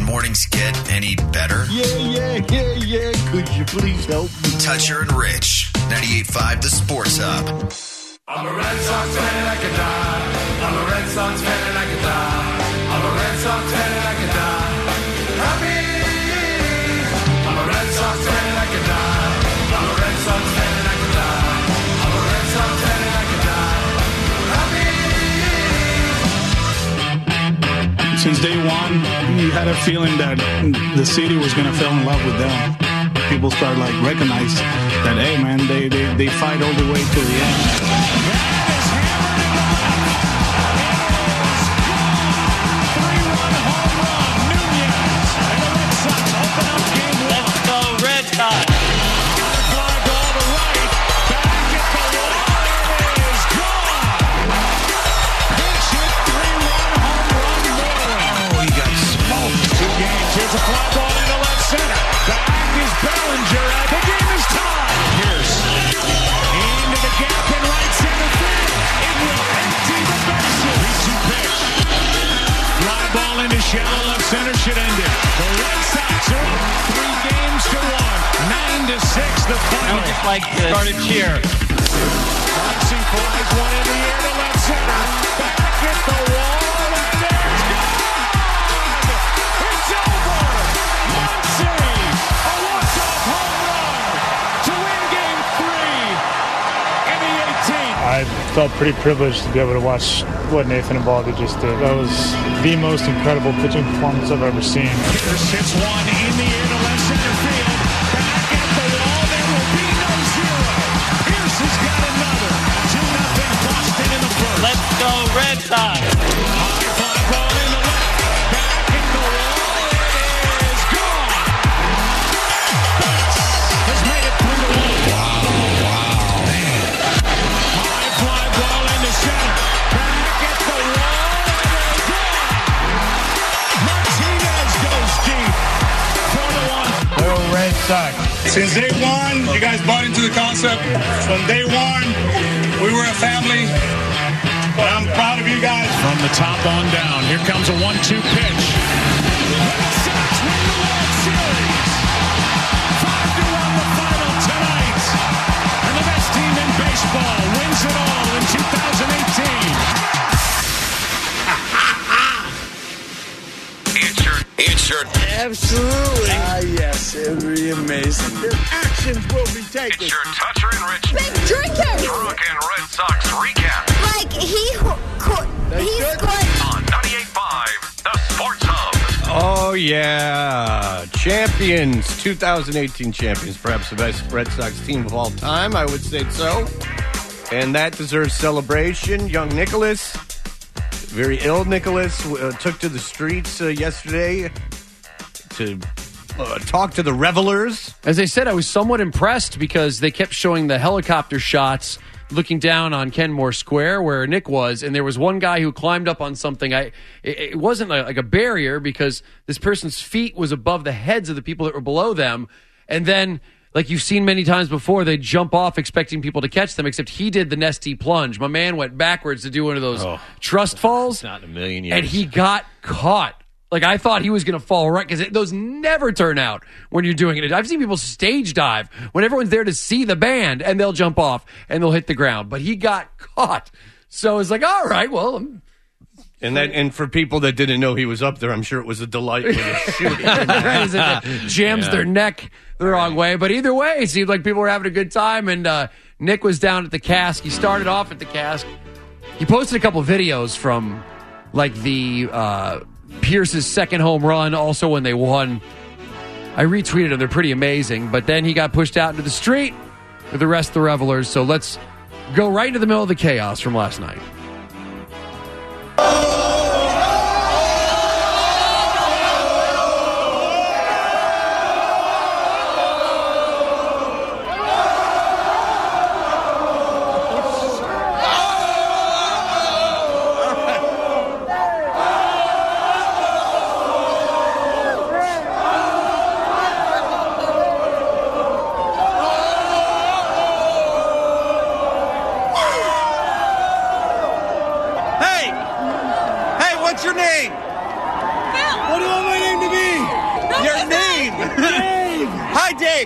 mornings get any better? Yeah. Could you please help me? Toucher and Rich, 98.5 The Sports Hub. I'm a Red Sox fan and I could die. I'm a Red Sox fan and I could die. I'm a Red Sox fan and I could die. Happy. I'm a Red Sox fan and I could die. I'm a Red Sox fan and I could die. I'm a Red Sox fan and I could die. Happy. Since day one, you had a feeling that the city was going to fall in love with them. People start recognize that, hey man, they fight all the way to the end. Here's a fly ball into left center. Back is Bellinger. The game is tied. Pierce into the gap in right center field. It will empty the bases. 3-2 pitch. Fly ball into shallow left center should end it. The Red Sox are up 3 games to 1. 9-6 the final. Just like the started cheer. Muncy flies one in the air to left center. Back at the wall. I felt pretty privileged to be able to watch what Nathan and Baldy just did. That was the most incredible pitching performance I've ever seen. Pierce hits one in the air to left center field. Back at the wall, there will be no zero. Pierce has got another. 2-0 Boston in the first. Let's go Red Sox. High fly ball in the left. Back at the wall. It is gone. Bates has made it 3-1. Wow, man. High fly ball into center. Back at the wall. It is gone. Martinez goes deep. 4-1. Go Red Sox. Since day one, you guys bought into the concept. From day one, we were a family. But I'm proud of you guys. From the top on down, here comes a 1-2 pitch. Red Sox win the World Series. 5-1 the final tonight. And the best team in baseball wins it all in 2018. It's your Absolutely. Yes, it would be amazing. Their actions will be taken. It's your Toucher and Rich Big drinkers! Drunk and Red Sox recap Like, he scored. on 98.5 The Sports Hub. Oh, yeah. Champions, 2018 champions, perhaps the best Red Sox team of all time. I would say so. And that deserves celebration. Young Nicholas, very ill Nicholas, took to the streets yesterday to talk to the revelers. As I said, I was somewhat impressed because they kept showing the helicopter shots looking down on Kenmore Square where Nick was, and there was one guy who climbed up on something. It wasn't like a barrier because this person's feet was above the heads of the people that were below them, and then, like you've seen many times before, they jump off expecting people to catch them, except he did the Nesty plunge. My man went backwards to do one of those trust falls. Not in a million years. And he got caught. Like, I thought he was going to fall right, because those never turn out when you're doing it. I've seen people stage dive when everyone's there to see the band, and they'll jump off, and they'll hit the ground. But he got caught. So it's like, all right, well. And for people that didn't know he was up there, I'm sure it was a delight when it's shooting. It jams their neck the wrong way. But either way, it seemed like people were having a good time, and Nick was down at the cask. He started off at the cask. He posted a couple videos from, like, the Pierce's second home run, also when they won. I retweeted them. They're pretty amazing. But then he got pushed out into the street with the rest of the revelers. So let's go right into the middle of the chaos from last night.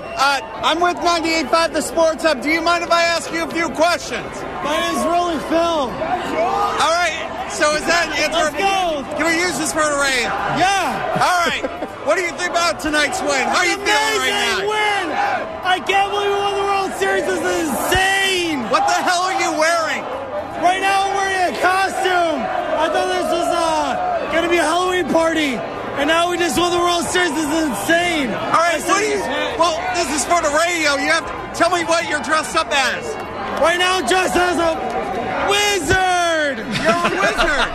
I'm with 98.5 The Sports Hub. Do you mind if I ask you a few questions? My name's Rolling Phil. All right. So is that an answer? Let's go. Can we use this for the rain? Yeah. All right. What do you think about tonight's win? How are you feeling right now? Win. I can't believe we won the World Series. This is insane. What the hell are you wearing? Right now I'm wearing a costume. I thought this was going to be a Halloween party. And now we just won the World Series. This is insane. All right. Well, this is for the radio. You have to tell me what you're dressed up as. Right now I'm dressed as a wizard. You're a wizard.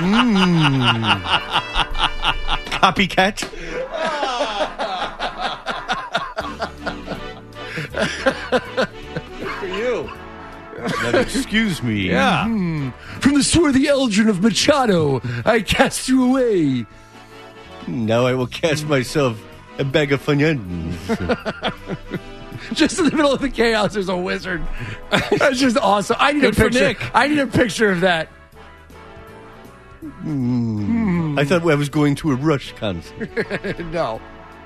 Copycat. For you. Now, excuse me. Yeah. From the swarthy Eldrin of Machado, I cast you away. Now I will cast myself a bag of Funyuns. Just in the middle of the chaos, there's a wizard. That's just awesome. I need a picture. I need a picture of that. I thought I was going to a Rush concert. No.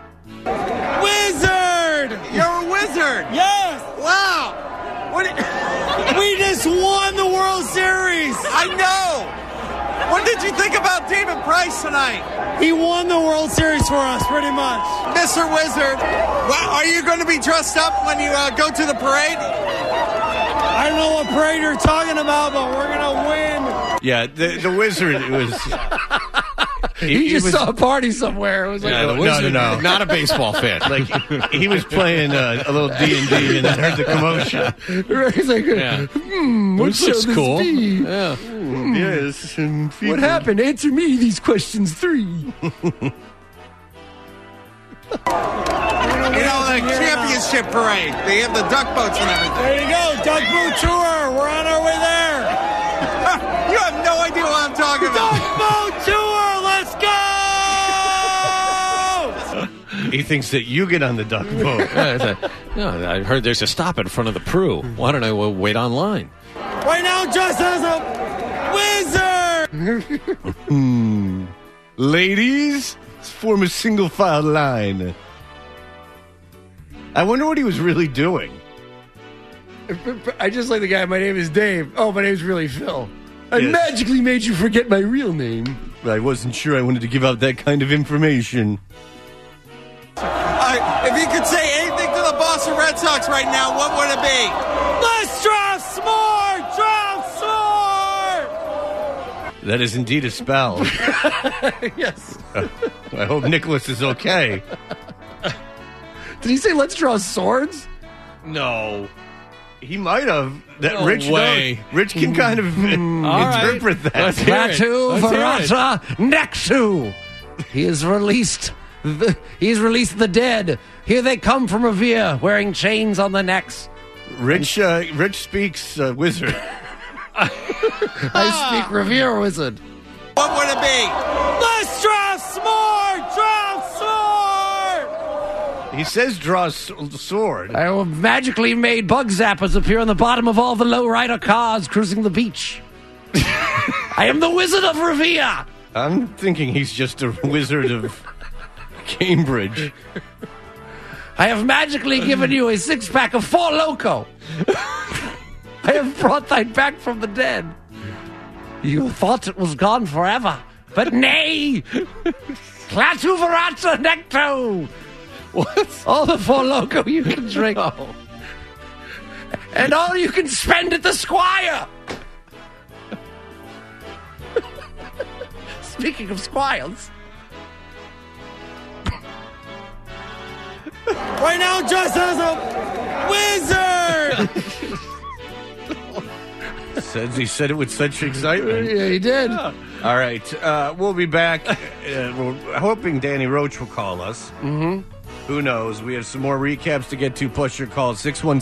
Wizard! You're a wizard! Yes! Wow! We just won the World Series! I know! What did you think about David Price tonight? He won the World Series for us, pretty much. Mr. Wizard, are you going to be dressed up when you go to the parade? I don't know what parade you're talking about, but we're going to win. Yeah, the wizard was... He just saw a party somewhere. It was like, no. Not a baseball fan. Like, he was playing a little D&D and then heard the commotion. He's like, what This looks cool. Be? Yeah. Yes. What happened? Answer me these questions 3. You know, the championship parade. They have the duck boats and everything. There you go, duck boat tour. We're on our way there. You have no idea what I'm talking about. Duck boat tour. Let's go. He thinks that you get on the duck boat. No, I heard there's a stop in front of the Pru. Why don't I wait online? Right now, just as a wizard. Ladies, let's form a single file line. I wonder what he was really doing. I just like the guy. My name is Dave. Oh, my name's really Phil. I Yes. magically made you forget my real name. I wasn't sure I wanted to give out that kind of information. If you could say anything to the Boston Red Sox right now, what would it be? Let's draft Smart. Draft Smart. That is indeed a spell. Yes. I hope Nicholas is okay. Did he say let's draw swords? No. He might have. That No Rich way. knows. Rich can kind of interpret that. Let's hear it. Klaatu Let's hear it. Barada Nexu. He has released the dead. Here they come from Revere, wearing chains on their necks. Rich speaks wizard. I speak Revere wizard. What would it be? Let's draft Smart. Draft Smart. He says draw a sword. I have magically made bug zappers appear on the bottom of all the lowrider cars cruising the beach. I am the Wizard of Revere. I'm thinking he's just a wizard of Cambridge. I have magically given you a 6-pack of 4 Loco. I have brought thy back from the dead. You thought it was gone forever, but nay. Klaatu Barada Necto. What? All the 4 Loco you can drink. And all you can spend at the Squire. Speaking of squires. Right now, just as a wizard. He said it with such excitement. Yeah, he did. All right. We'll be back. We're hoping Danny Roach will call us. Mm-hmm. Who knows? We have some more recaps to get to. Plus your call,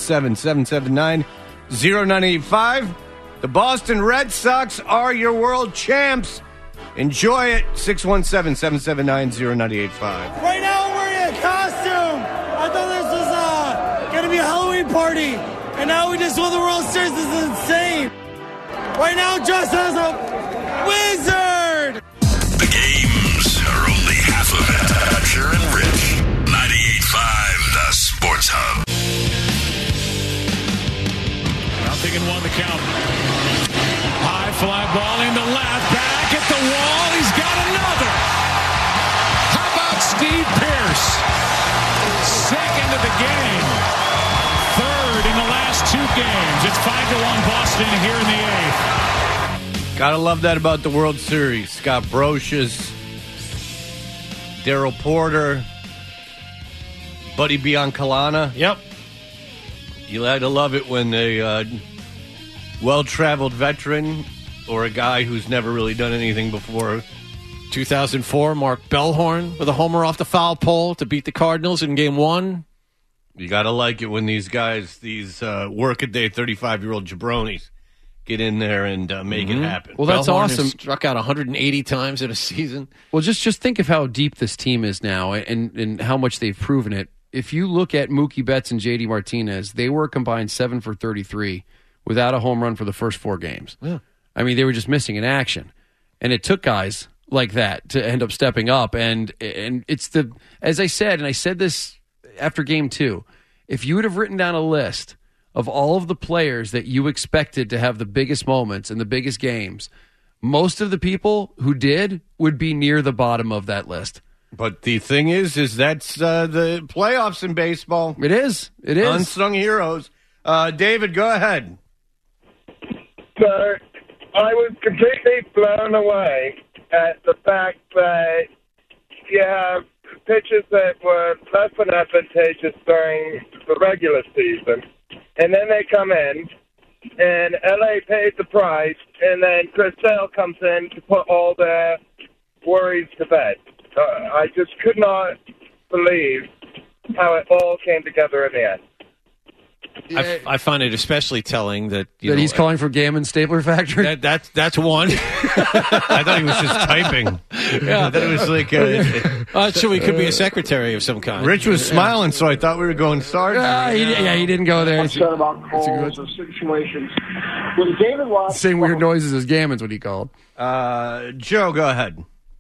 617-779-0985. The Boston Red Sox are your world champs. Enjoy it. 617-779-0985. Right now, I'm wearing a costume. I thought this was going to be a Halloween party. And now we just won the World Series. This is insane. Right now, just as a wizard. The games are only half of it. Usher and Rich. 98.5 The Sports Hub. Steve Pearce, second of the game, third in the last 2 games. It's 5-1 Boston here in the 8th. Gotta love that about the World Series. Scott Brocious, Darryl Porter, Buddy Biancalana. Yep. You had to love it when a well-traveled veteran or a guy who's never really done anything before. 2004, Mark Bellhorn with a homer off the foul pole to beat the Cardinals in Game 1. You got to like it when these guys, these work-a-day 35-year-old jabronis, get in there and make it happen. Well, that's Bellhorn awesome. has struck out 180 times in a season. Well, just think of how deep this team is now and how much they've proven it. If you look at Mookie Betts and J.D. Martinez, they were combined 7 for 33 without a home run for the first 4 games. Yeah. I mean, they were just missing in action. And it took guys like that to end up stepping up. And it's as I said, and I said this after Game 2, if you would have written down a list of all of the players that you expected to have the biggest moments and the biggest games, most of the people who did would be near the bottom of that list. But the thing is that's the playoffs in baseball. It is. It is. Unsung heroes. David, go ahead. So I was completely blown away at the fact that you have pitches that were less than advantageous during the regular season, and then they come in, and LA pays the price, and then Chris Sale comes in to put all their worries to bed. I just could not believe how it all came together in the end. I find it especially telling that he's calling for Gammon Stapler Factory. That's one. I thought he was just typing. Yeah, I thought it was like so he could be a secretary of some kind. Rich was smiling, so I thought we were going sergeant. He didn't go there. Upset about calls or situations. When David lost, same weird noises as Gammon's what he called. Joe, go ahead.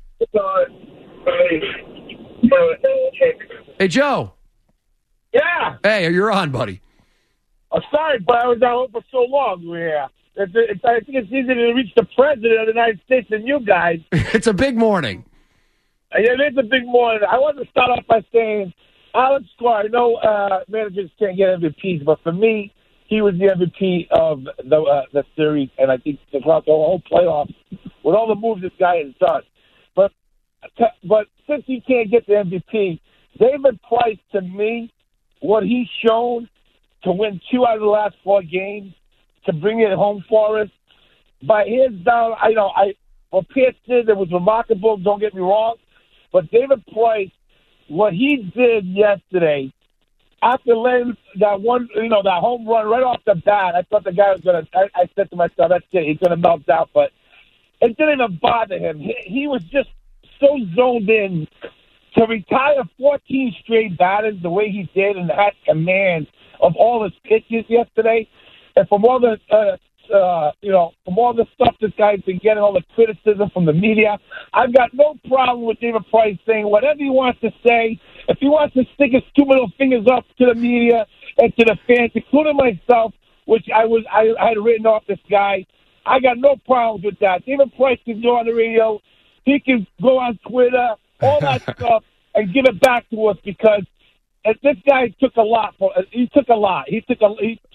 Hey, Joe. Yeah. Hey, you're on, buddy. Sorry, but I was out for so long. Yeah. I think it's easier to reach the president of the United States than you guys. It's a big morning. Yeah, it is a big morning. I want to start off by saying, Alex Sklar, I know managers can't get MVPs, but for me, he was the MVP of the series, and I think throughout the whole playoffs, with all the moves this guy has done. But since he can't get the MVP, David Price, to me, what he's shown to win 2 out of the last 4 games, to bring it home for us, by hands down, what Pierce did, it was remarkable, don't get me wrong, but David Price, what he did yesterday, after letting that one, that home run right off the bat, I thought the guy was going to, I said to myself, that's it, he's going to melt out, but it didn't even bother him. He was just so zoned in to retire 14 straight batters the way he did and had command of all his pitches yesterday, and from all the from all the stuff this guy's been getting, all the criticism from the media, I've got no problem with David Price saying whatever he wants to say. If he wants to stick his 2 middle fingers up to the media and to the fans, including myself, which I had written off this guy, I got no problems with that. David Price can go on the radio, he can go on Twitter, all that stuff, and give it back to us because this guy took a lot. He took a lot. He took a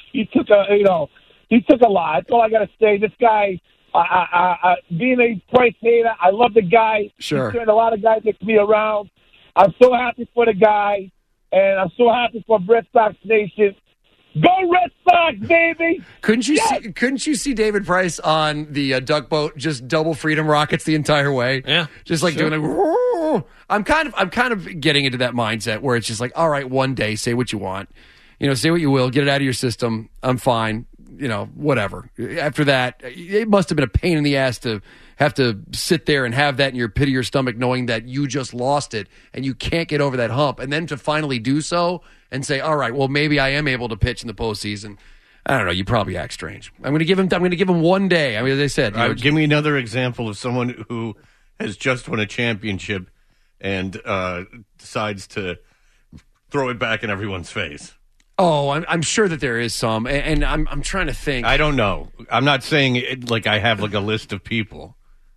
lot. That's all I got to say. This guy, being a Price hater, I love the guy. Sure. He's turned a lot of guys that me around. I'm so happy for the guy, and I'm so happy for Red Sox Nation. Go Red Sox, baby! Couldn't you see David Price on the duck boat just double freedom rockets the entire way? Yeah, just like doing like. I'm kind of getting into that mindset where it's just like, all right, one day, say what you want, say what you will, get it out of your system. I'm fine, whatever. After that, it must have been a pain in the ass to have to sit there and have that in your pit of your stomach, knowing that you just lost it and you can't get over that hump, and then to finally do so and say, all right, well, maybe I am able to pitch in the postseason. I don't know. You probably act strange. I'm going to give him one day. I mean, as I said, give me another example of someone who has just won a championship and decides to throw it back in everyone's face. Oh, I'm sure that there is some, and I'm trying to think. I don't know. I'm not saying it like I have like a list of people,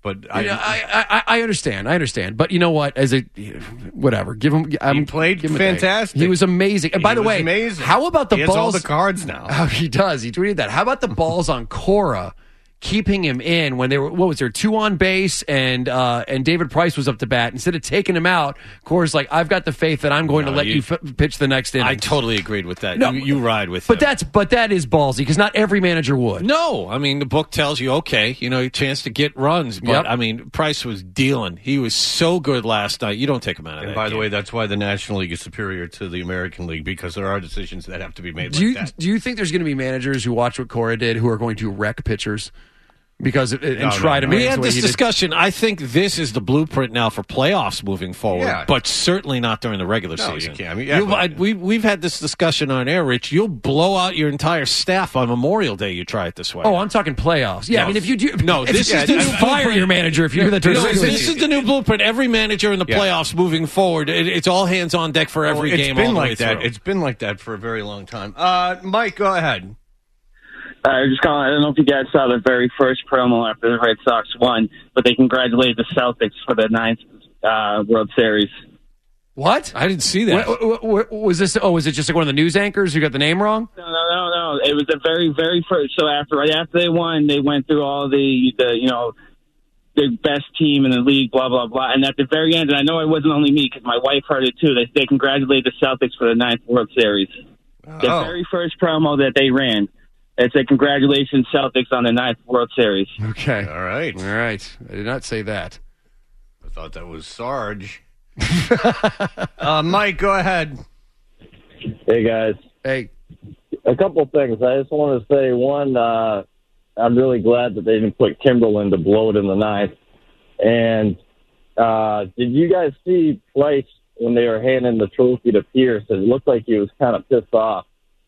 but I understand. But you know what? Whatever. Give him. He played fantastic. He was amazing. And by the way, amazing. how about the he balls? He has all the cards now. Oh, he does. He tweeted that. How about the balls on Cora? Keeping him in when they were, what was there, 2 on base and David Price was up to bat. Instead of taking him out, Cora's like, I've got the faith that I'm going to let you pitch the next inning. I totally agreed with that. No, you ride with but him. that is ballsy because not every manager would. No, I mean the book tells you okay, a chance to get runs, but I mean Price was dealing. He was so good last night. You don't take him out of that. And by the way, that's why the National League is superior to the American League because there are decisions that have to be made. Do you think there's going to be managers who watch what Cora did who are going to wreck pitchers? Because try to make we had this discussion. I think this is the blueprint now for playoffs moving forward, but certainly not during the regular season. You can't. I mean, we've had this discussion on air, Rich. You'll blow out your entire staff on Memorial Day. You try it this way. Oh, I'm talking playoffs. Yeah, I mean, if you do, this is you fire your manager if you do that. This is the new blueprint. Every manager in the playoffs moving forward, it's all hands on deck for every game. It's been like that. It's been like that for a very long time. Mike, go ahead. Just calling. I don't know if you guys saw the very first promo after the Red Sox won, but they congratulated the Celtics for the 9th World Series. What? I didn't see that. What was this? Oh, was it just like one of the news anchors who got the name wrong? No. It was the very, very first. So right after they won, they went through all the best team in the league, blah blah blah. And at the very end, and I know it wasn't only me because my wife heard it too. They congratulated the Celtics for the 9th World Series. The very first promo that they ran. It said, congratulations, Celtics, on the 9th World Series. Okay. All right. I did not say that. I thought that was Sarge. Mike, go ahead. Hey, guys. Hey. A couple of things. I just want to say, one, I'm really glad that they didn't put Kimberlin to blow it in the 9th. And did you guys see Price when they were handing the trophy to Pierce? It looked like he was kind of pissed off.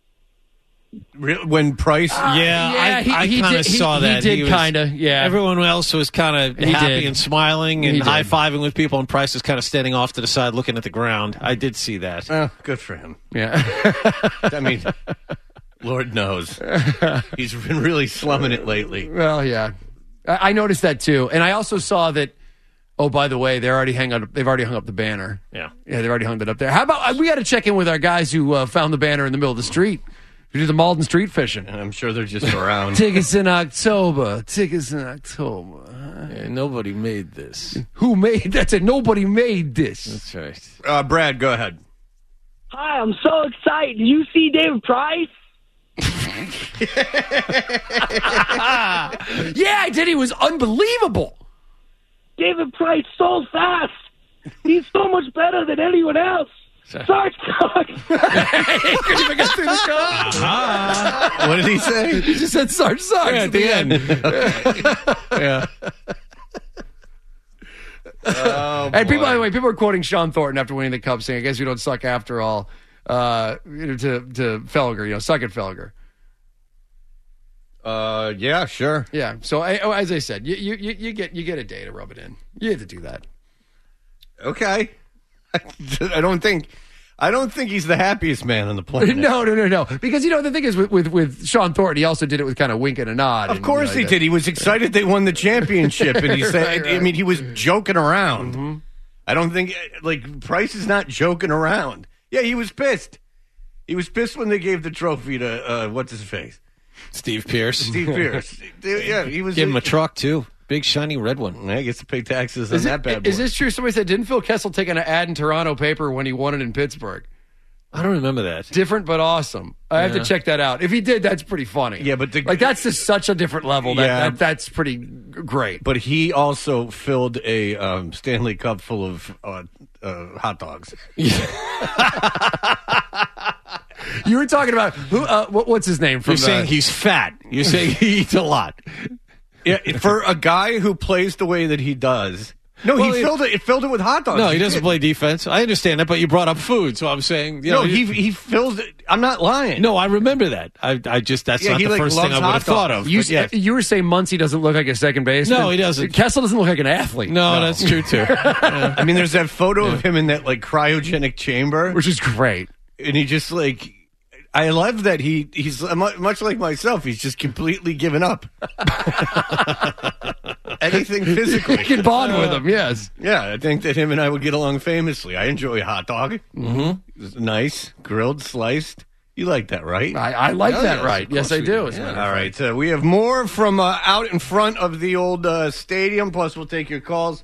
When Price, I kind of saw that. He did kind of, yeah. Everyone else was kind of happy and smiling and high-fiving with people, and Price was kind of standing off to the side looking at the ground. I did see that. Good for him. Yeah. I mean, Lord knows. He's been really slumming it lately. Well, yeah. I noticed that, too. And I also saw that, oh, by the way, they've already hung up the banner. Yeah, they've already hung it up there. How about, we got to check in with our guys who found the banner in the middle of the street. We do the Malden street fishing. And I'm sure they're just around. Tickets in October. Yeah, nobody made this. Who made that's it? Nobody made this. That's right. Brad, go ahead. Hi, I'm so excited. Did you see David Price? Yeah, I did. He was unbelievable. David Price so fast. He's so much better than anyone else. Sarge sucks. He couldn't even get through the call. What did he say? He just said Sarge sucks at the end. Yeah. And people, by the way, people are quoting Sean Thornton after winning the Cup, saying, "I guess we don't suck after all." To Felger, suck at Felger. Yeah, sure. Yeah. So as I said, you get a day to rub it in. You have to do that. Okay. I don't think he's the happiest man on the planet. No. Because the thing is with Sean Thornton, he also did it with kind of wink and a nod. Of course he did. He was excited they won the championship, and he said, right. I mean, he was joking around. Mm-hmm. I don't think Price is not joking around. Yeah, he was pissed. He was pissed when they gave the trophy to what's his face, Steve Pierce. Yeah, he was. Give him a truck too. Big, shiny red one. I guess to pay taxes on that bad boy. Is this true? Somebody said, didn't Phil Kessel take an ad in Toronto paper when he won it in Pittsburgh? I don't remember that. Different but awesome. I have to check that out. If he did, that's pretty funny. Yeah, but that's just such a different level. That's pretty great. But he also filled a Stanley Cup full of hot dogs. You were talking about who? What's his name? You're saying he's fat. You're saying he eats a lot. Yeah, for a guy who plays the way that he does. No, he filled it with hot dogs. No, he doesn't play defense. I understand that, but you brought up food, so I'm saying he filled it. I'm not lying. No, I remember that. That's not the first thing I would have thought of. You were saying Muncy doesn't look like a second baseman? No, he doesn't. Kessel doesn't look like an athlete. No, that's true too. Yeah. I mean, there's that photo of him in that cryogenic chamber, which is great. And he just I love that he's much like myself. He's just completely given up. Anything physically. You can bond with him, yes. Yeah, I think that him and I would get along famously. I enjoy a hot dog. Mm-hmm. It's nice, grilled, sliced. You like that, right? I like that, right? Yes, I do. Yeah. All right. We have more from out in front of the old stadium. Plus, we'll take your calls.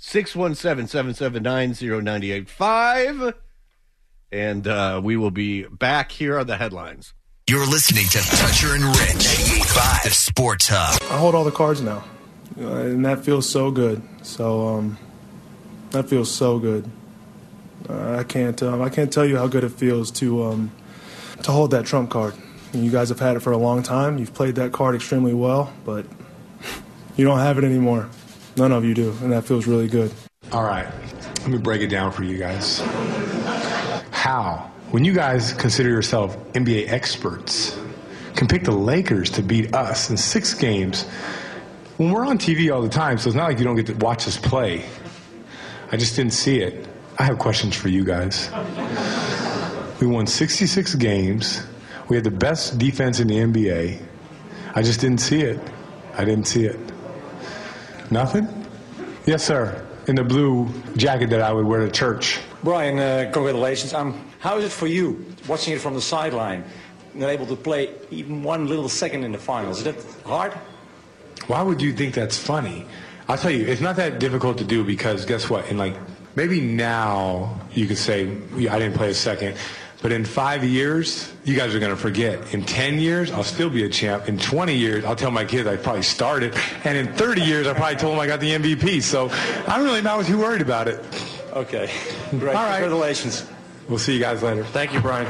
617-779-0985. And we will be back here on the headlines. You're listening to Toucher and Rich, 98.5 Sports Hub. I hold all the cards now, and that feels so good. So that feels so good. I can't tell you how good it feels to hold that trump card. You guys have had it for a long time. You've played that card extremely well, but you don't have it anymore. None of you do, and that feels really good. All right, let me break it down for you guys. How, when you guys consider yourself NBA experts, can pick the Lakers to beat us in 6 games when we're on TV all the time, so it's not like you don't get to watch us play. I just didn't see it. I have questions for you guys. We won 66 games. We had the best defense in the NBA. I just didn't see it. I didn't see it. Nothing? Yes, sir. In the blue jacket that I would wear to church. Brian, congratulations. How is it for you, watching it from the sideline, not able to play even one little second in the finals? Is that hard? Why would you think that's funny? I'll tell you, it's not that difficult to do because guess what? Maybe now you could say, I didn't play a second. But in 5 years, you guys are going to forget. In 10 years, I'll still be a champ. In 20 years, I'll tell my kids I probably started. And in 30 years, I probably told them I got the MVP. So I'm really not too worried about it. Okay. Great. All right. Congratulations. We'll see you guys later. Thank you, Brian.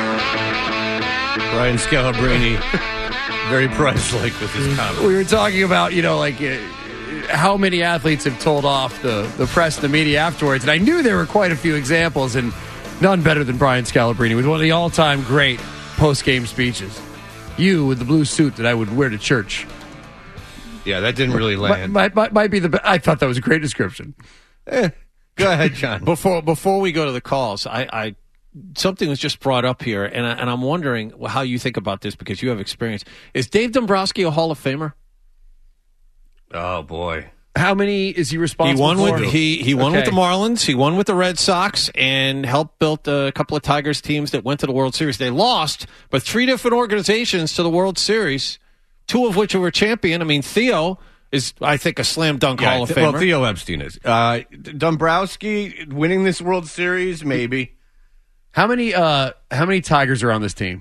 Brian Scalabrine, very Price-like with his comments. We were talking about, how many athletes have told off the press and the media afterwards. And I knew there were quite a few examples, and none better than Brian Scalabrine with one of the all-time great post-game speeches. You with the blue suit that I would wear to church. Yeah, that didn't really land. Might be I thought that was a great description. Go ahead, John. Before we go to the calls, I something was just brought up here, and I'm wondering how you think about this because you have experience. Is Dave Dombrowski a Hall of Famer? Oh boy. How many is he responsible for? He won with the Marlins. He won with the Red Sox and helped build a couple of Tigers teams that went to the World Series. They lost, but 3 different organizations to the World Series, 2 of which were champion. I mean, Theo is, I think, a slam dunk Hall of Famer. Well, Theo Epstein is. Dombrowski winning this World Series, maybe. How many Tigers are on this team?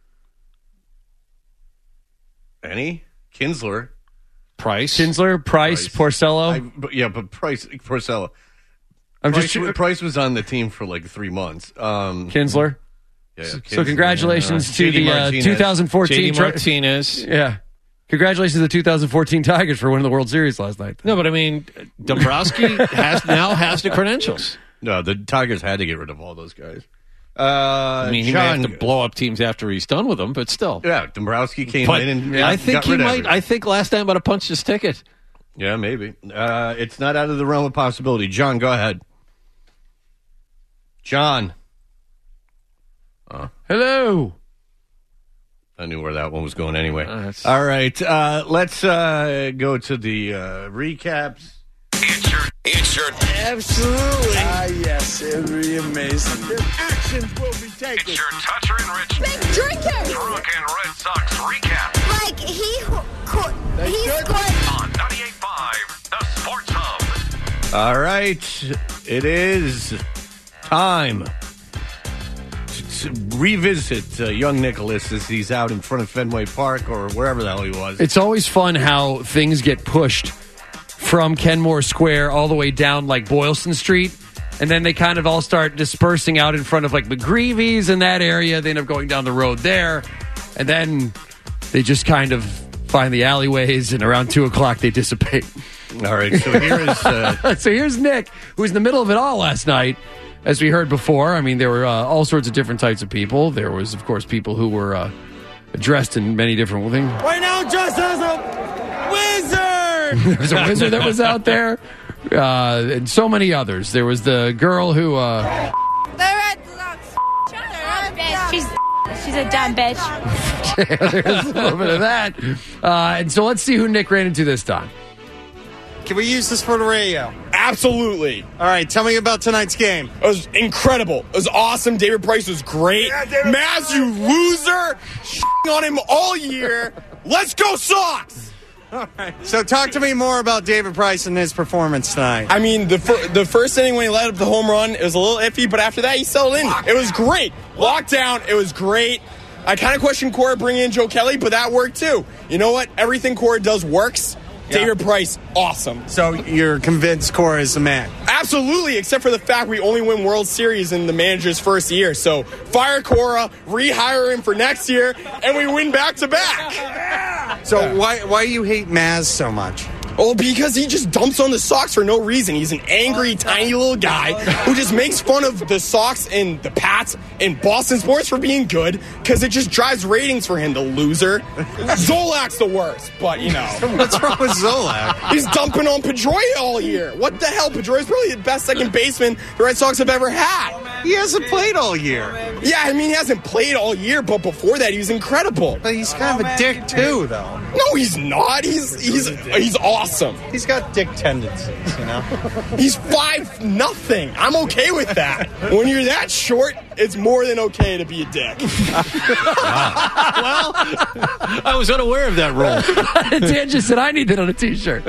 Any? Kinsler. Price, Porcello. But Porcello. Price was on the team for like 3 months. Kinsler. Yeah, so congratulations to the 2014 JD Martinez. Yeah. Congratulations to the 2014 Tigers for winning the World Series last night. No, but I mean, Dombrowski now has the credentials. No, the Tigers had to get rid of all those guys. I mean, he may have to blow up teams after he's done with them, but still. Yeah, Dombrowski came in and I think got rid of everything. I think last time might have punched his ticket. Yeah, maybe. It's not out of the realm of possibility. John, go ahead. John. Hello. I knew where that one was going anyway. All right, let's go to the recaps. It's your absolutely. Yes, it would be amazing. Their actions will be taken. It's your Toucher and Rich Big drinker. Drunk and Red Sox recap Like he scored on 98.5 The Sports Hub. All right, it is time to revisit young Nicholas as he's out in front of Fenway Park or wherever the hell he was. It's always fun how things get pushed from Kenmore Square all the way down like Boylston Street, and then they kind of all start dispersing out in front of like McGreevy's in that area. They end up going down the road there, and then they just kind of find the alleyways, and around 2 o'clock they dissipate. All right, so here is so here's Nick, who was in the middle of it all last night. As we heard before, I mean, there were all sorts of different types of people. There was, of course, people who were dressed in many different things. Right now, dressed as a wizard! There's a wizard that was out there, and so many others. There was the girl who... The Red Sox. Shut up, bitch. She's She's a dumb bitch. There's a little bit of that. And so let's see who Nick ran into this time. Can we use this for the radio? Absolutely. All right, tell me about tonight's game. It was incredible. It was awesome. David Price was great. Yeah, Maz, you loser. On him all year. Let's go Sox. All right. So talk to me more about David Price and his performance tonight. I mean, the first inning when he led up the home run, it was a little iffy, but after that, he settled in. It was great. Locked down. It was great. I kind of questioned Cora bringing in Joe Kelly, but that worked too. You know what? Everything Cora does works. Yeah. David Price, awesome. So you're convinced Cora is the man? Absolutely, except for the fact we only win World Series in the manager's first year. So fire Cora, rehire him for next year, and we win back-to-back. So why do you hate Maz so much? Oh, because he just dumps on the Sox for no reason. He's an angry, tiny little guy who just makes fun of the Sox and the Pats and Boston sports for being good because it just drives ratings for him, the loser. Zolak's the worst, but, you know. What's wrong with Zolak? He's dumping on Pedroia all year. What the hell? Pedroia's probably the best second baseman the Red Sox have ever had. He hasn't played all year. Yeah, I mean, he hasn't played all year, but before that, he was incredible. But he's kind of a dick, too, though. No, he's not. He's awesome. He's got dick tendencies, you know? He's 5-0. I'm okay with that. When you're that short, it's more than okay to be a dick. Well, I was unaware of that rule. Dan just said, I need that on a T-shirt.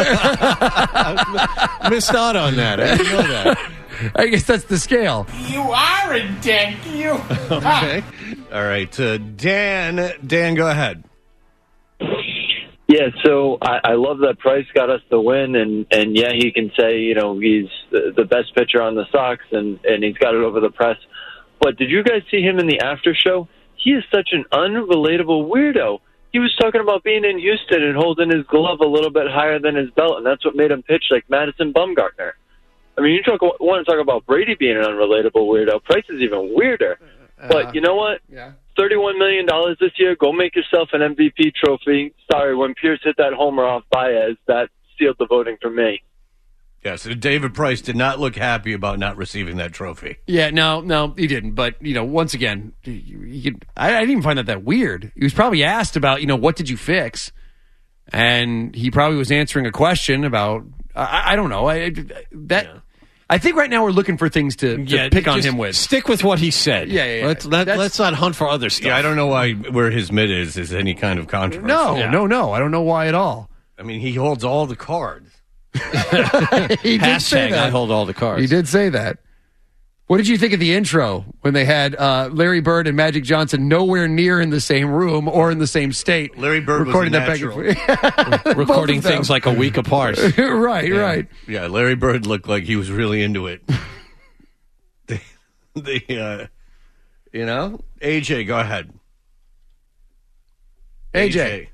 Missed out on that. I didn't know that. I guess that's the scale. You are a dick. You. Okay. All right. Dan, go ahead. Yeah, so I love that Price got us the win, and yeah, he can say, you know, he's the best pitcher on the Sox, and he's got it over the press. But did you guys see him in the after show? He is such an unrelatable weirdo. He was talking about being in Houston and holding his glove a little bit higher than his belt, and that's what made him pitch like Madison Bumgarner. I mean, you want to talk about Brady being an unrelatable weirdo. Price is even weirder. But you know what? Yeah. $31 million this year. Go make yourself an MVP trophy. Sorry, when Pierce hit that homer off Baez, that sealed the voting for me. Yeah, so David Price did not look happy about not receiving that trophy. Yeah, no, he didn't. But, you know, once again, I didn't even find that weird. He was probably asked about, you know, what did you fix? And he probably was answering a question about, I don't know. I think right now we're looking for things to pick on him with. Stick with what he said. Yeah. Let's not hunt for other stuff. Yeah, I don't know where his mid is any kind of controversy. No. I don't know why at all. I mean, he holds all the cards. He did say that. I hold all the cards. He did say that. What did you think of the intro when they had Larry Bird and Magic Johnson nowhere near in the same room or in the same state? Larry Bird recording was natural. Recording things like a week apart. Right. Yeah, Larry Bird looked like he was really into it. You know? AJ, go ahead. AJ.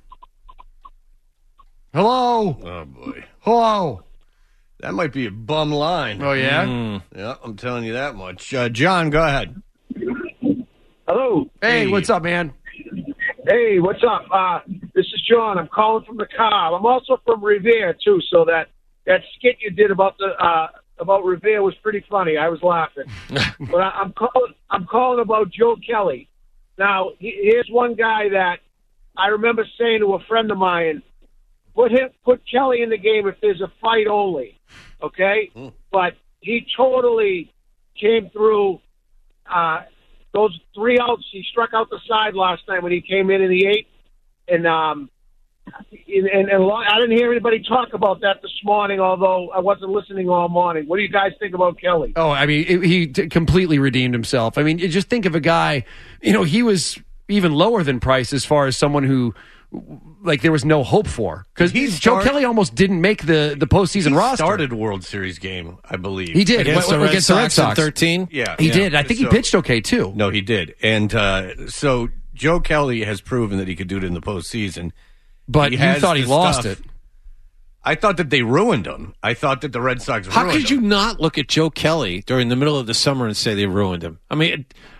Hello. Oh, boy. Hello. That might be a bum line. Oh, yeah? Yeah, I'm telling you that much. John, go ahead. Hello. Hey, what's up, man? Hey, what's up? This is John. I'm calling from the car. I'm also from Revere, too, so that skit you did about Revere was pretty funny. I was laughing. But I'm calling about Joe Kelly. Now, here's one guy that I remember saying to a friend of mine, put Kelly in the game if there's a fight only, okay? But he totally came through those 3 outs. He struck out the side last night when he came in the 8th, and I didn't hear anybody talk about that this morning, although I wasn't listening all morning. What do you guys think about Kelly? Oh, I mean, he completely redeemed himself. I mean, you just think of a guy, you know, he was even lower than Price as far as someone who, like, there was no hope for. Because Joe Kelly almost didn't make the postseason roster. He started a World Series game, I believe. He did. Against the Red Sox in 13? Yeah. He did. I think he pitched okay, too. No, he did. And so Joe Kelly has proven that he could do it in the postseason. But you thought he lost it. I thought that they ruined him. I thought that the Red Sox ruined him. How could you not look at Joe Kelly during the middle of the summer and say they ruined him? I mean,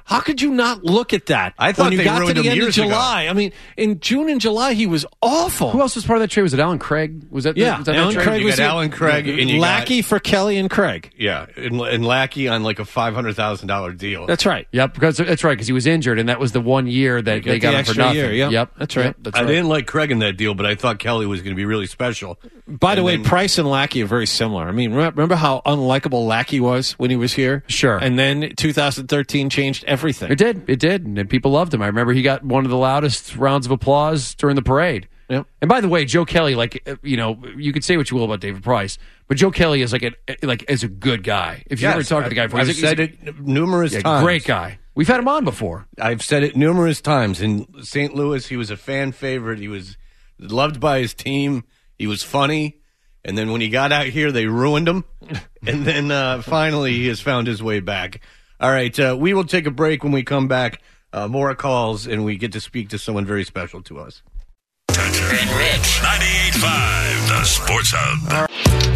How could you not look at that? I thought when you they got to ruined the him end of years ago. July. I mean, in June and July, he was awful. Who else was part of that trade? Was it Alan Craig? Was that Yeah, was that Alan trade? Craig You was got Alan Craig and you Lackey for Kelly and Craig. Yeah, and Lackey on like a $500,000 deal. That's right. Yep, that's right, because he was injured, and that was the 1 year that they got the him for extra nothing. year, yep. That's right. That's I right. didn't like Craig in that deal, but I thought Kelly was going to be really special. By the And way, then- Price and Lackey are very similar. I mean, remember how unlikable Lackey was when he was here? Sure. And then 2013 changed everything. It did, and people loved him. I remember he got one of the loudest rounds of applause during the parade. Yep. And by the way, Joe Kelly, you could say what you will about David Price, but Joe Kelly is is a good guy. If you ever talk to the guy before, I've he's said it numerous times. Great guy. We've had him on before. I've said it numerous times. In St. Louis, he was a fan favorite. He was loved by his team. He was funny. And then when he got out here, they ruined him. And then finally, he has found his way back. All right, we will take a break. When we come back. More calls, and we get to speak to someone very special to us. Toucher and Rich. 98.5, the Sports Hub.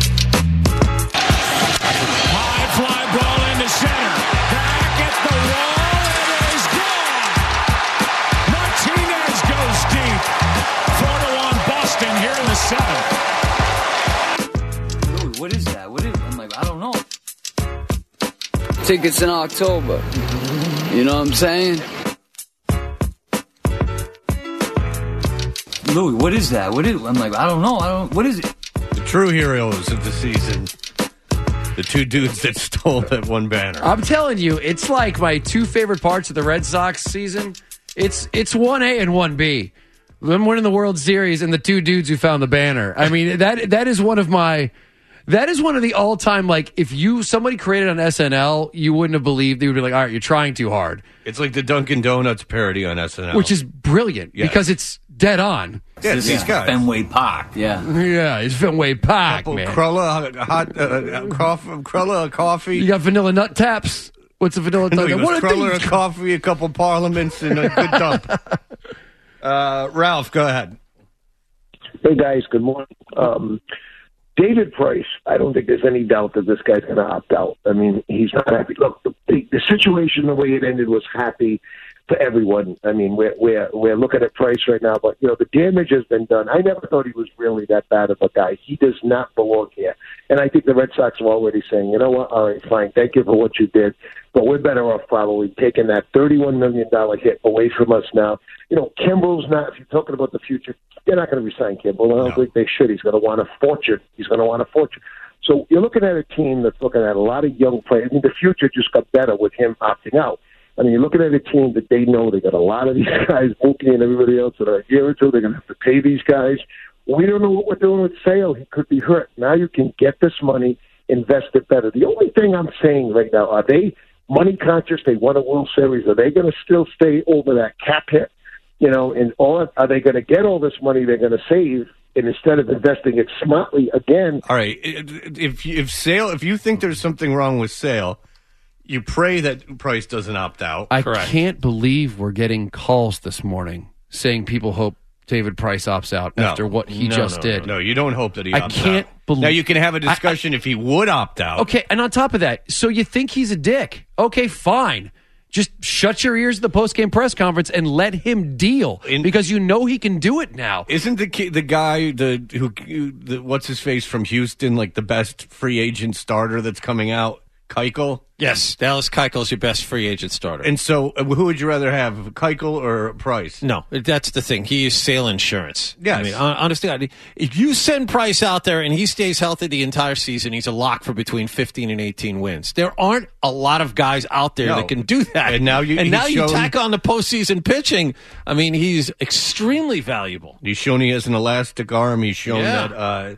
High fly ball into center. Back at the Louis, wall, and it is good. Martinez goes deep. 4-1 Boston here in the 7th. what is that? I'm like, I don't know. Tickets in October. You know what I'm saying? Louis, what is that? I'm like, I don't know. What is it? The true heroes of the season. The two dudes that stole that one banner. I'm telling you, it's like my two favorite parts of the Red Sox season. It's 1A and 1B. Them winning the World Series and the two dudes who found the banner. I mean, that is one of the all-time, like, if somebody created on SNL, you wouldn't have believed. They would be like, all right, you're trying too hard. It's like the Dunkin' Donuts parody on SNL. Which is brilliant because it's dead on. Yeah, it's these guys. Fenway Park. Yeah. Yeah, it's Fenway Park, Couple man. Crulla coffee. You got vanilla nut taps. What's a vanilla No, nut he tap? goes, Crulla coffee, a couple parliaments, and a good dump. Ralph, go ahead. Hey, guys, good morning. David Price, I don't think there's any doubt that this guy's going to opt out. I mean, he's not happy. Look, the situation, the way it ended, was happy for everyone. I mean, we're looking at Price right now, but, the damage has been done. I never thought he was really that bad of a guy. He does not belong here. And I think the Red Sox are already saying, you know what, all right, fine, thank you for what you did, but we're better off probably taking that $31 million hit away from us now. Kimbrel's not, if you're talking about the future, they're not going to resign Kimbrel. I don't think they should. He's going to want a fortune. So you're looking at a team that's looking at a lot of young players. I mean, the future just got better with him opting out. I mean, you're looking at a team that they know they got a lot of these guys, Mookie and everybody else, that are a year or two. They're going to have to pay these guys. We don't know what we're doing with Sale. He could be hurt. Now you can get this money, invest it better. The only thing I'm saying right now, are they money conscious? They won a World Series. Are they going to still stay over that cap hit? Are they going to get all this money they're going to save, and instead of investing it smartly again? All right. If you think there's something wrong with Sale, you pray that Price doesn't opt out. I can't believe we're getting calls this morning saying people hope David Price opts out after what he just did. No, you don't hope that he opts out. I can't believe. Now, you can have a discussion if he would opt out. Okay, and on top of that, so you think he's a dick. Okay, fine. Just shut your ears at the post-game press conference and let him deal because you know he can do it now. Isn't the guy what's his face from Houston like the best free agent starter that's coming out? Keuchel? Yes, Dallas Keuchel is your best free agent starter. And so, who would you rather have, Keuchel or Price? No, that's the thing. He is Sale insurance. Yes. I mean, honestly, if you send Price out there and he stays healthy the entire season, he's a lock for between 15 and 18 wins. There aren't a lot of guys out there that can do that. And now you tack on the postseason pitching. I mean, he's extremely valuable. He's shown he has an elastic arm. He's shown that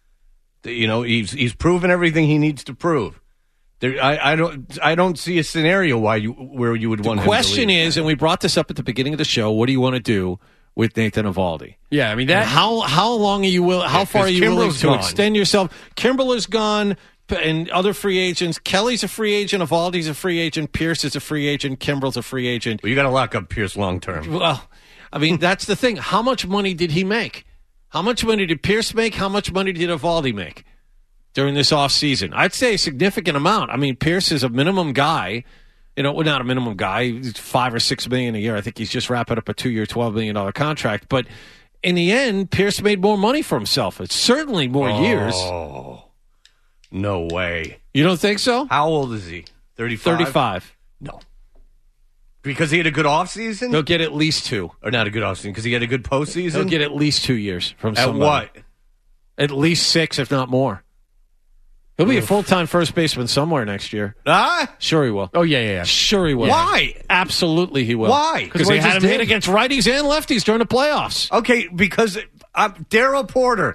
he's proven everything he needs to prove. I don't see a scenario where you would want him to leave. The question is, and we brought this up at the beginning of the show, what do you want to do with Nathan Eovaldi? Yeah, I mean that. And how long are you willing? How far are you willing to extend yourself? Kimbrel is gone, and other free agents. Kelly's a free agent. Eovaldi's a free agent. Pierce is a free agent. Kimbrel's a free agent. Well, you got to lock up Pierce long term. Well, I mean that's the thing. How much money did he make? How much money did Pierce make? How much money did Eovaldi make during this offseason? I'd say a significant amount. I mean, Pierce is a minimum guy. Well, not a minimum guy. He's $5 or $6 million a year. I think he's just wrapping up a 2-year, $12 million contract. But in the end, Pierce made more money for himself. It's certainly more years. Oh, no way. You don't think so? How old is he? 35? 35. No. Because he had a good offseason? He'll get at least 2. Or not a good offseason, because he had a good postseason? He'll get at least 2 years from At somebody. what? At least 6, if not more. He'll be a full-time first baseman somewhere next year. Ah? Sure he will. Oh, yeah. Sure he will. Why? Absolutely he will. Why? Because they had him hit against righties and lefties during the playoffs. Okay, because Darryl Porter...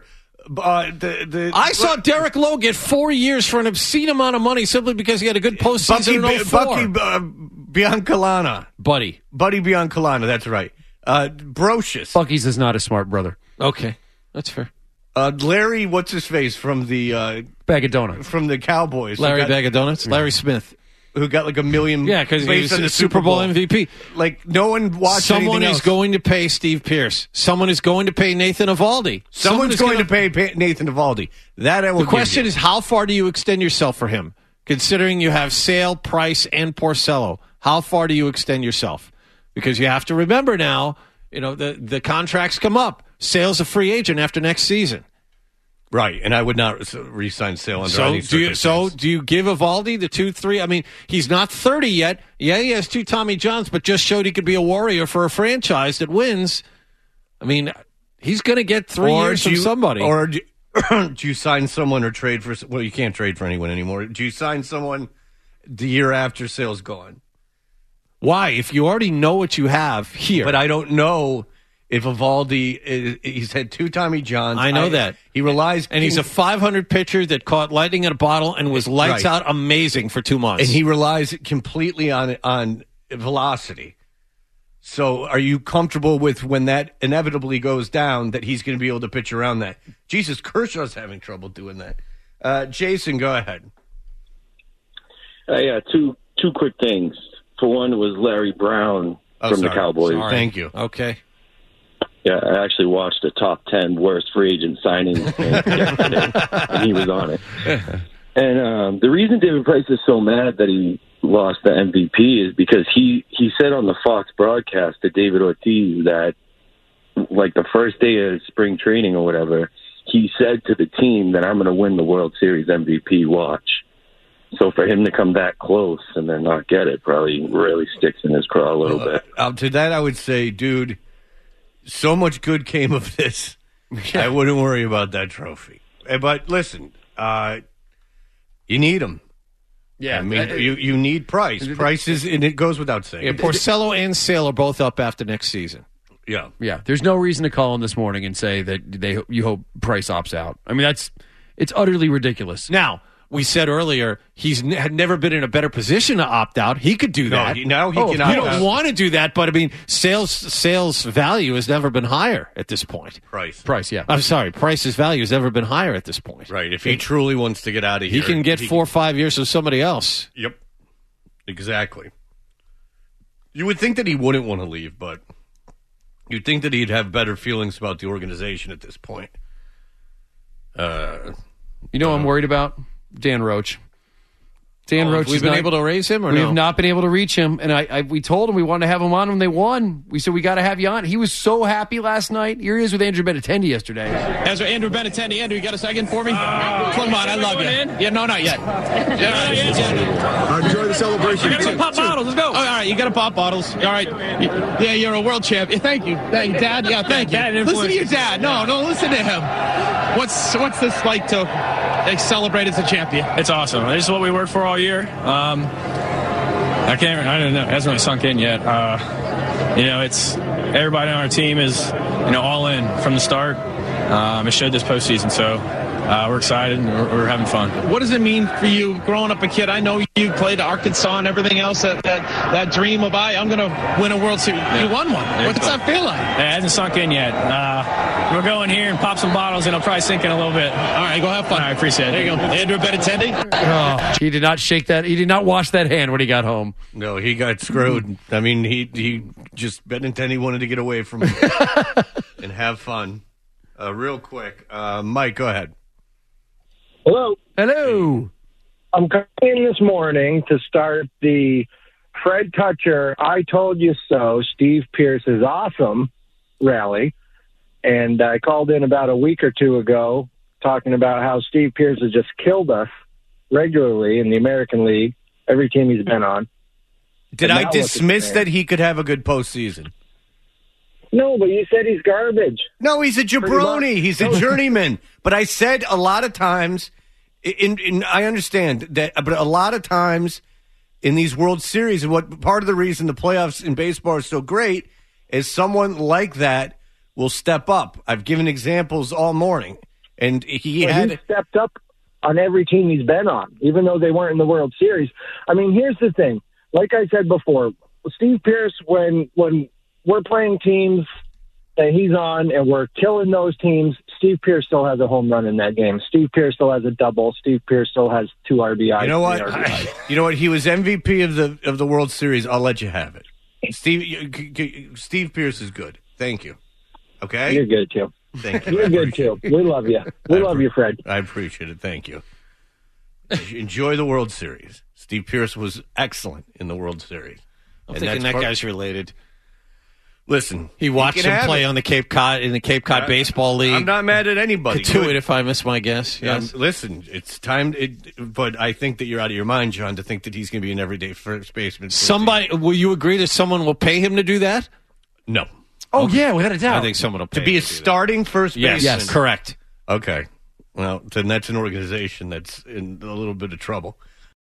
I saw Derek Lowe get 4 years for an obscene amount of money simply because he had a good postseason in 04. Bucky Biancalana. Buddy Biancalana, that's right. Brocious. Bucky's is not a smart brother. Okay, that's fair. Larry, what's his face from the Bag of Donuts from the Cowboys? Larry Bag of Donuts. Larry Smith, who got like $1 million. Yeah, because he was on the the Super Bowl MVP. Like no one watched. Someone anything is else. going to pay Steve Pierce. Someone is going to pay Nathan Eovaldi. Someone's going to pay Nathan Eovaldi. That I will. The question give you. is, how far do you extend yourself for him? Considering you have Sale, Price, and Porcello, how far do you extend yourself? Because you have to remember now, the contracts come up. Sale's a free agent after next season. Right, and I would not re-sign Sale under any circumstances. Do you give Eovaldi the 2-3? I mean, he's not 30 yet. Yeah, he has 2 Tommy Johns, but just showed he could be a warrior for a franchise that wins. I mean, he's going to get 3 years from somebody. Or do you sign someone or trade for... Well, you can't trade for anyone anymore. Do you sign someone the year after Sale's gone? Why? If you already know what you have here. But I don't know... If Eovaldi, he's had 2 Tommy Johns. I know that. He relies... And he's a 500 pitcher that caught lightning in a bottle and was lights Right. out amazing for 2 months. And he relies completely on velocity. So are you comfortable with when that inevitably goes down that he's going to be able to pitch around that? Jesus, Kershaw's having trouble doing that. Jason, go ahead. Yeah, two quick things. For one, it was Larry Brown from the Cowboys. Sorry. Thank you. Okay. Yeah, I actually watched a top 10 worst free agent signings yesterday, and he was on it. And the reason David Price is so mad that he lost the MVP is because he said on the Fox broadcast to David Ortiz that, like, the first day of spring training or whatever, he said to the team that I'm going to win the World Series MVP, watch. So for him to come that close and then not get it probably really sticks in his craw a little bit. To that, I would say, dude, so much good came of this. I wouldn't worry about that trophy. But listen, you need him. Yeah, I mean, you need Price. Price is, and it goes without saying. Yeah, Porcello and Sale are both up after next season. Yeah. There's no reason to call him this morning and say that you hope Price opts out. I mean, it's utterly ridiculous. Now, we said earlier had never been in a better position to opt out. He could do that. Now he can You opt don't out. want to do that, but I mean, Sale's value has never been higher at this point. Price, yeah. I'm sorry, Price's value has never been higher at this point. Right. If he truly wants to get out of He here, can get 4 or 5 years with somebody else. Yep. Exactly. You would think that he wouldn't want to leave, but you'd think that he'd have better feelings about the organization at this point. You know what I'm worried about? Dan Roach. Dan Roach. We've been able to raise him, or we no? have not been able to reach him, and we told him we wanted to have him on when they won. We said we got to have you on. He was so happy last night. Here he is with Andrew Benintendi yesterday. As for Andrew Benintendi, Andrew, you got a second for me? Come on, I love you. Yeah, no, not yet. Enjoy the celebration. You gotta pop bottles. Let's go. Oh, all right, you gotta pop bottles. All right. Yeah, you're a world champ. Yeah, thank you, Dad. Yeah, thank you. Listen to your dad. No, listen to him. What's this like to celebrate as a champion? It's awesome. This is what we worked for all year. I don't know. It hasn't really sunk in yet. It's everybody on our team is, all in from the start. It showed this postseason, so we're excited and we're having fun. What does it mean for you growing up a kid? I know you played Arkansas and everything else. That dream of I'm going to win a World Series. You won one. What's that feel like? It hasn't sunk in yet. We'll go in here and pop some bottles, and it'll probably sink in a little bit. All right, go have fun. I appreciate it. There you go. Andrew Benintendi. Oh, he did not shake that. He did not wash that hand when he got home. No, he got screwed. I mean, he just Benintendi wanted to get away from him and have fun. Real quick, Mike, go ahead. Hello. Hello. I'm coming in this morning to start the Fred Kutcher, I told you so, Steve Pierce is awesome rally. And I called in about a week or two ago talking about how Steve Pierce has just killed us regularly in the American League, every team he's been on. Did I dismiss that he could have a good postseason? No, but you said he's garbage. No, he's a jabroni. He's a journeyman. But I said a lot of times, I understand that, but a lot of times in these World Series, and what part of the reason the playoffs in baseball are so great is someone like that will step up. I've given examples all morning, and he stepped up on every team he's been on, even though they weren't in the World Series. I mean, here's the thing. Like I said before, Steve Pierce, when we're playing teams that he's on and we're killing those teams, Steve Pierce still has a home run in that game. Steve Pierce still has a double. Steve Pierce still has 2 RBIs. You know what? You know what? He was MVP of the World Series. I'll let you have it. Steve Pierce is good. Thank you. Okay? You're good, too. Thank you. You're good, too. We love you. We love you, Fred. I appreciate it. Thank you. Enjoy the World Series. Steve Pierce was excellent in the World Series. I'm thinking that guy's related. Listen, he watched him play on the Cape Cod in the Cape Cod Baseball League. I'm not mad at anybody. Katuit, if I miss my guess. Yes. Listen, it's time. But I think that you're out of your mind, John, to think that he's going to be an everyday first baseman. Will you agree that someone will pay him to do that? No. Oh, yeah, without a doubt. I think someone will pay to be him a starting first baseman. Yes, correct. Okay. Well, then that's an organization that's in a little bit of trouble.